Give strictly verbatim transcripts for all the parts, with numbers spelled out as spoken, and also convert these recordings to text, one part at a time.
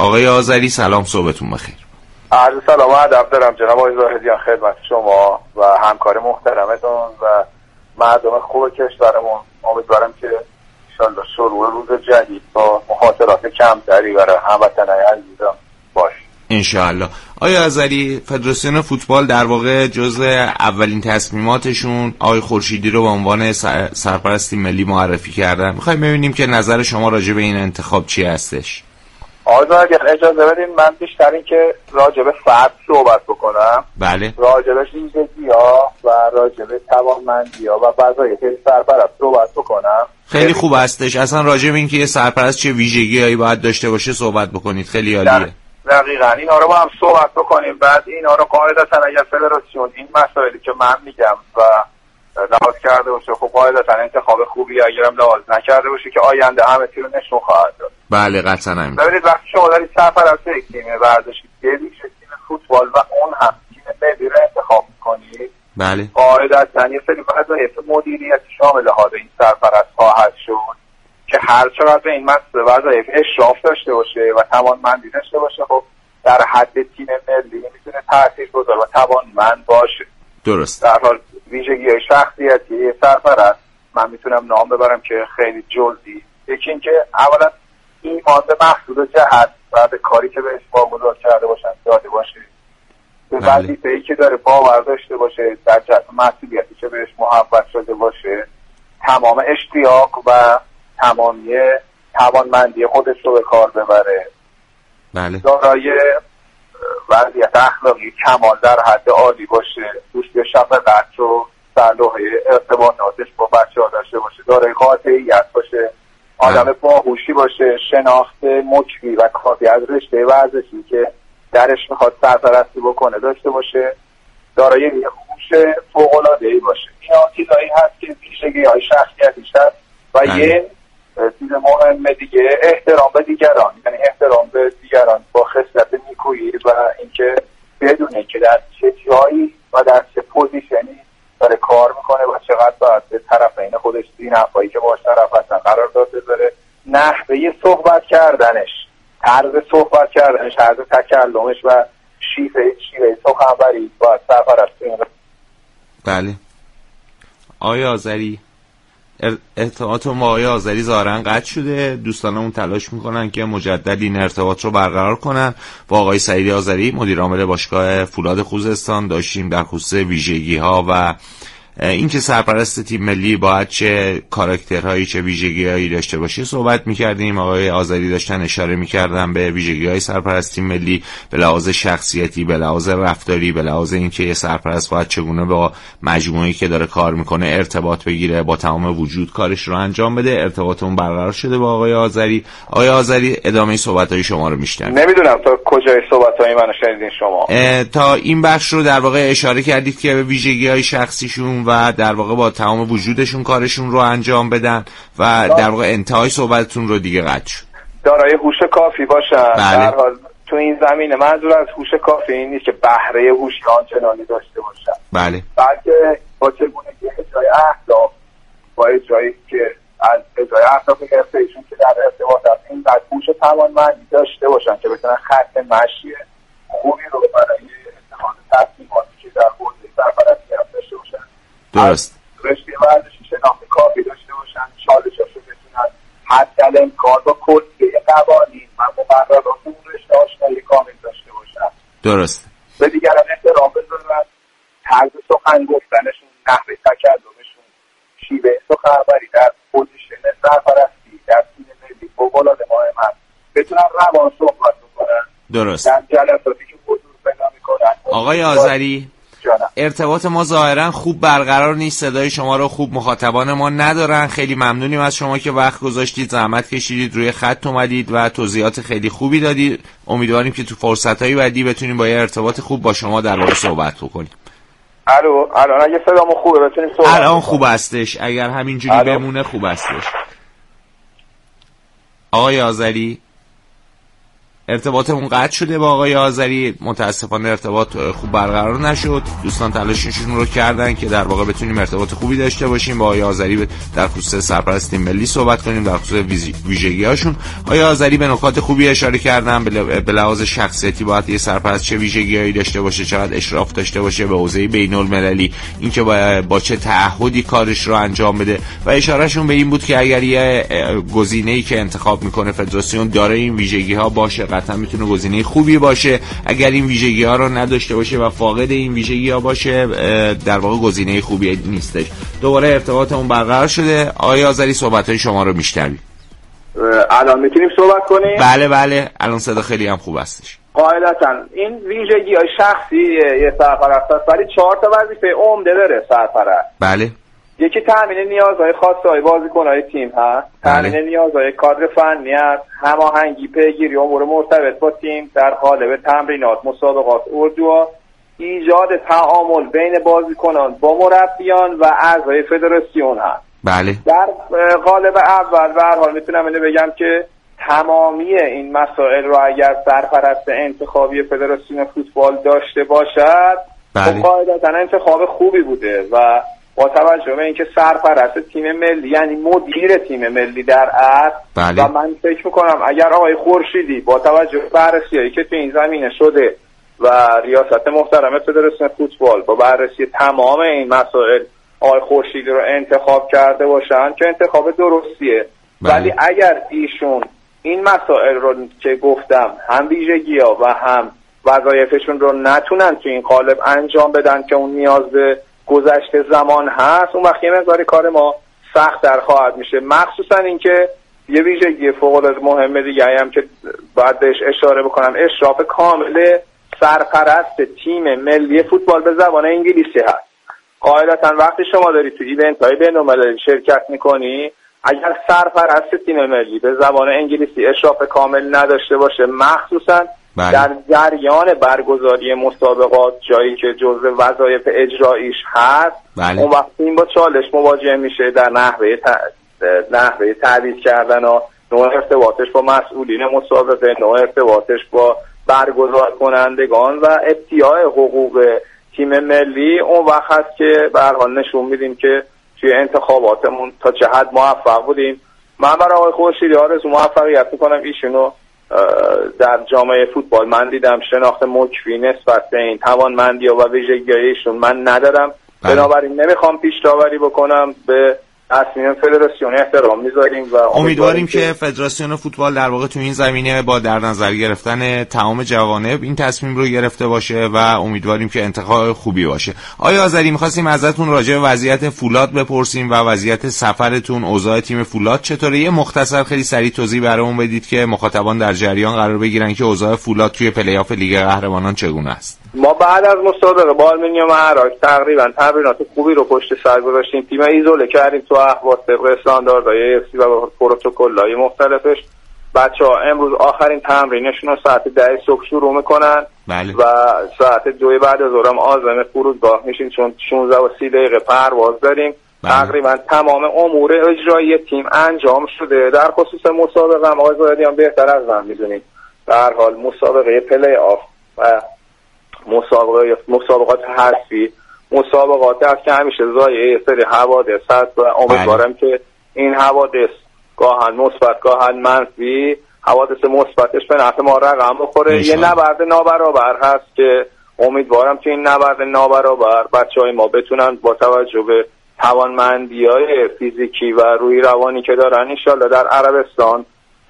آقای آذری سلام، صبحتون بخیر. عرض سلام و ادب دارم جناب آقای زاهدیان خدمت شما و همکار محترمتون و مردم خوب کشورمون. امیدوارم که انشالله شروع روز جدید با مخاطرات کمتری برای هموطنان عزیزم باشه انشاءالله. آیا آذری، فدراسیون فوتبال در واقع جزء اولین تصمیماتشون آقای خورشیدی رو به عنوان سرپرست ملی معرفی کردن. میخوایم ببینیم که نظر شما راجع به این انتخاب چی هستش. آقای اگر اجازه بدین من بیشتر این که راجع به فرد صحبت بکنم. بله. راجع به ویژگی‌ها و راجع به توانمندی‌ها و وظایف سرپرست صحبت بکنم. خیلی خوب هستش. اصلا راجع به این که یه سرپرست چه ویژگی‌هایی باید داشته باشه صحبت بکنید. خیلی عالیه. دقیقاً اینا رو با هم صحبت بکنیم. بعد اینا رو قاعدتاً اگر فدراسیون این مسائلی که من میگم و لحاظ کرده باشه، خب قاعدتاً انتخاب خوبی اگرم لحاظ نکرده باشه که آینده همه تیم رو نشون خواهد داد. بله قطعاً همین. ببینید وقتی شما دارید سرپرست یک تیم ورزشی، یک تیم فوتبال و اون هم تیم ملی رو انتخاب می‌کنید، بله قاعدتاً یه سری وظایف مدیریتی شامل حال این سرپرست خواهد شد که هر چقدر به این مسئله وظایف اشراف داشته باشه و توانمندی داشته باشه، خب در حد تیم ملی میتونه تاثیرگذار و توانمند باشه. درست. در حال ویژگی‌های شخصیتی سرپرست من میتونم نام ببرم که خیلی جزئی. یکی این که اولا ایمان به محصول جهت و به کاری که بهش واگذار کرده باشن داده باشه، به وظیفه‌ای که داره باور داشته باشه، در جهت مسئولیتی که بهش محول شده باشه، تمام اشتیاق و تمامی توانمندی خودش رو به کار ببره. بله. دارای وضعیت اخلاقی کمال در حد عالی باشه، دوستی شفقت و صلاح ارتباطاتش با بچه‌ها داشته باشه، دارای قاطعیت باشه، آدم باهوشی باشه، شناخت مکری و کافی از رشته ورزشی که درش میخواد سرپرستی بکنه داشته باشه، دارای یه هوش فوق‌العاده‌ای باشه. اینا چیزایی هست که ویژگی‌های شخصیتیش هست و بله. یه چیز مهم دیگه احترام به دیگران، یعنی احترام به دیگران با خصلت نیکویی و اینکه بدونه که در چه جایی و در چه پوزیشنی داره کار میکنه و چقدر باید به طرفین خودش ذی‌نفعی که باش طرف هستن قرار داد بذاره. نحوه صحبت کردنش، طرز صحبت کردنش، طرز تکلمش و شیوه شیوه سخنوری باید سرپرست این. بله. آیا آذری، ارتباطمون با آقای آذری ظاهراً قطع شده. دوستانمون تلاش میکنن که مجدد این ارتباط رو برقرار کنن. با آقای سعید آذری مدیر عامل باشگاه فولاد خوزستان داشتیم در خصوص ویژگی‌ها و اینکه سرپرست تیم ملی باید چه کاراکترهایی چه ویژگی‌هایی داشته باشه صحبت می‌کردیم. آقای آذری داشتن اشاره می‌کردن به ویژگی‌های سرپرست تیم ملی به لحاظ شخصیتی، به لحاظ رفتاری، به لحاظ اینکه یه سرپرست باید چگونه با مجموعه‌ای که داره کار می‌کنه ارتباط بگیره، با تمام وجود کارش رو انجام بده. ارتباطمون برقرار شده با آقای آذری. آقای آذری ادامه صحبت‌های شما رو می‌شنویم. نمیدونم تا کجای صحبت‌های منو شنیدین شما. تا این بخش رو در واقع اشاره کردید که به ویژگی‌های شخصیشون و در واقع با تمام وجودشون کارشون رو انجام بدن و در واقع انتهای صحبتتون رو دیگه قطع شد. دارای هوش کافی باشن. بله. در حال تو این زمینه منظور از هوش کافی این نیست که بهره هوش آنچنانی داشته باشن. بله. بلکه با چگونگی اجرای اهداف، با اجرایی که از اجرای اهداف حرفه‌ایشون که در ارتباط هست این قد هوش توانمندی داشته باشن که بتونن خط مشی خوبی رو برای اتخاذ تصمیماتی که در حوزه سرپرستی داشته باشن. درست. رشته ورزشی شناخت کافی داشته باشن، چالشاشو بتونن حتی امکان با کلیه قوانین و مقررات اون رشته آشنایی کامل داشته باشن. درست. به دیگران احترام بذارن، طرز سخن گفتنشون، نحوه تکلمشون، شیوه سخنوری در پوزیشن سرپرستی در تیم ملی فوق‌العاده مهم هست. بتونن روان صحبت بکنن. درست. در جلساتی که حضور پیدا میکنن. آقای آذری، ارتباط ما ظاهرا خوب برقرار نیست. صدای شما رو خوب مخاطبان ما ندارن. خیلی ممنونیم از شما که وقت گذاشتید، زحمت کشیدید، روی خط اومدید و توضیحات خیلی خوبی دادید. امیدواریم که تو فرصت‌های بعدی بتونیم با یه ارتباط خوب با شما در واقع صحبت بکنیم. الو الان اگه صدامو خوبه بتونیم صحبت. الان خوب هستش. اگر همینجوری الو. بمونه خوب هستش. آقای آذری ارتباطمون قطع شده با آقای آذری. متاسفانه ارتباط خوب برقرار نشد. دوستان تلاششون رو کردن که در واقع بتونیم ارتباط خوبی داشته باشیم با آقای آذری، در خصوص سرپرست تیم ملی صحبت کنیم، در خصوص ویژگی‌هاشون. آقای آذری به نکات خوبی اشاره کردن. به لحاظ شخصیتی باید یه سرپرست چه ویژگی‌هایی داشته باشه، چقدر اشراف داشته باشه به حوزه بین‌المللی، اینکه با, با چه تعهدی کارش رو انجام بده و اشارهشون به این بود که اگر یه گزینه‌ای که انتخاب میکنه فدراسیون داره این ویژگی‌ها باشه، قطعا میتونه گزینه خوبی باشه. اگر این ویژگی‌ها رو نداشته باشه و فاقد این ویژگی‌ها باشه، در واقع گزینه خوبی نیستش. دوباره ارتباطمون برقرار شده. آقای آذری صحبت‌های شما رو میشنویم. الان میتونیم صحبت کنیم؟ بله بله، الان صدا خیلی هم خوب هستش. قاعدتاً این ویژگی‌های شخصی یه سرپرست است، ولی چهار تا وظیفه عمده داره سرپرست. بله. یکی تامین نیازهای خاصه بازیکن‌های تیم هست، تامین نیازهای کادر فنی است، هماهنگی پیگیری امور مرتبط با تیم در قالب تمرینات، مسابقات، اردوها، ایجاد تعامل بین بازیکنان با مربیان و اعضای فدراسیون هست. بله. در قالب اول به هر حال میتونم اینو بگم که تمامی این مسائل رو اگر سرپرست انتخابی فدراسیون فوتبال داشته باشد، بله. قاعدتاً انتخاب خوبی بوده و با توجه به اینکه سرپرست تیم ملی یعنی مدیر تیم ملی در اصل، بله. و من فکر میکنم اگر آقای خورشیدی با توجه به بررسی‌هایی که تو این زمینه شده و ریاست محترم فدراسیون فوتبال با بررسی تمام این مسائل آقای خورشیدی رو انتخاب کرده باشن که انتخاب درستیه. بله. ولی اگر ایشون این مسائل رو که گفتم هم ویژگی‌ها و هم وظایفشون رو نتونن تو این قالب انجام بدن که اون نیاز به گذشته زمان هست، اون وقت یه مقداری کار ما سخت در خواهد میشه. مخصوصا اینکه یه ویژگی فوق‌العاده مهمه دیگه هم که باید بهش اشاره بکنم، اشراف کامل سرپرست تیم ملی فوتبال به زبان انگلیسی هست. قاعدتاً وقتی شما داری تو ایونت‌های بین‌المللی شرکت می‌کنی، اگر سرپرست تیم ملی به زبان انگلیسی اشراف کامل نداشته باشه، مخصوصاً بله. در جریان برگزاری مسابقات، جایی که جزء وظایف اجراییش هست، بله. اون وقت این با چالش مواجه میشه در نحوه ت... نحوه تعویض کردن و نوع ارتباطش با مسئولین مسابقه، نوع ارتباطش با برگزار کنندگان و ابتیاع حقوق تیم ملی. اون وقت هست که به هر حال نشون میدیم که توی انتخاباتمون تا چه حد موفق بودیم. من برای آقای خورشیدی آرزو موفقیت میکنم. ایشونو در جامعه فوتبال من دیدم، شناخت مکفی نسبت به این توانمندی و ویژگی‌های ایشون من ندارم. بله. بنابراین نمیخوام پیش داوری بکنم، به تصمیم فدراسیون احترام میذاریم و امیدواریم که فدراسیون فوتبال در واقع تو این زمینه با در نظر گرفتن تمام جوانب این تصمیم رو گرفته باشه و امیدواریم که انتخاب خوبی باشه. آیا آذری می‌خواستیم ازتون راجع به وضعیت فولاد بپرسیم و وضعیت سفرتون، اوضاع تیم فولاد چطوره؟ یه مختصر خیلی سریع توضیح برامون بدید که مخاطبان در جریان قرار بگیرن که اوضاع فولاد توی پلی‌آف لیگ قهرمانان چگونه است. ما بعد از مسابقه با آلومینیوم عراق تقریبا تمرینات خوبی رو پشت سر گذاشتیم. تیم ایزوله کردیم تو اهواز طبق استانداردهای افسی و پروتکل‌های مختلفش. بچه‌ها امروز آخرین تمرینشون رو ساعت ده صبح شروع میکنن. بله. و ساعت دو بعد از ظهر هم عازم فرودگاه میشین، چون شانزده و سی دقیقه پرواز داریم. بله. تقریبا تمام امور اجرایی تیم انجام شده. در خصوص مسابقه هم آقای زاهدی هم بهتر از من میدونید، در حال مسابقه پلی آف و مسابقات مسابقات حذفی مسابقات هست که همیشه ضایعه سری حوادث هست و امیدوارم که این حوادث گاهن مثبت گاهن منفی، حوادث مثبتش به نفع ما رقم بخوره. یه نبرد نابرابر هست که امیدوارم که این نبرد نابرابر بچهای ما بتونن با توجه به توانمندی‌های فیزیکی و روحی روانی که دارن انشالله در عربستان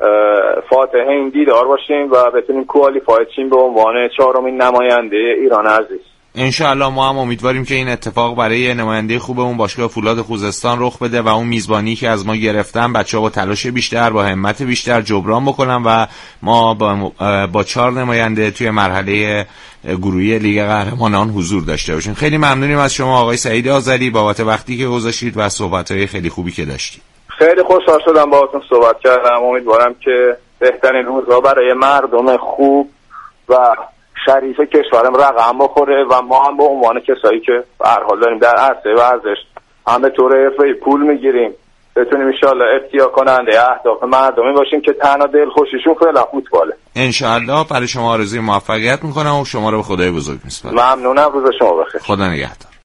فاتح این دیدار باشیم و بتونیم کوالیفای تیم به عنوان چهارمین نماینده ایران عزیز. انشاءالله ما هم امیدواریم که این اتفاق برای نماینده خوب اون باشگاه فولاد خوزستان رخ بده و اون میزبانی که از ما گرفتن بچه‌ها با تلاش بیشتر، با همت بیشتر جبران بکنن و ما با, با چهار نماینده توی مرحله گروهی لیگ قهرمانان حضور داشته باشیم. خیلی ممنونیم از شما آقای سعید آذری بابت وقتی که گذاشتید و صحبت‌های خیلی خوبی که داشتید. خیلی خوشحال شدم باهاتون صحبت کردم. امیدوارم که بهترین روزها برای مردم خوب و شریف کشورم رقم بخوره و ما هم به عنوان کسایی که به هر حال داریم در عرصه ورزش هم به طور حرفه‌ای پول میگیریم بتونیم ان شاءالله ارتیا کننده اهداف مردمی باشیم که تنها دلخوشیشون فعلا فوتباله. ان شاءالله. برای شما آرزوی موفقیت میکنم و شما رو به خدای بزرگ میسپارم. ممنونم. روز شما بخیر. خدا نگهدار.